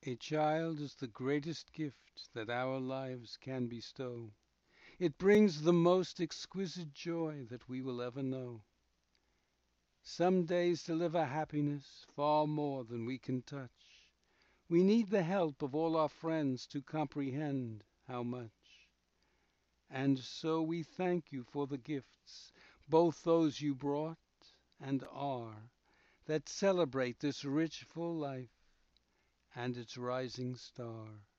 A child is the greatest gift that our lives can bestow. It brings the most exquisite joy that we will ever know. Some days deliver happiness far more than we can touch. We need the help of all our friends to comprehend how much. And so we thank you for the gifts, both those you brought and are, that celebrate this rich full life and its rising star.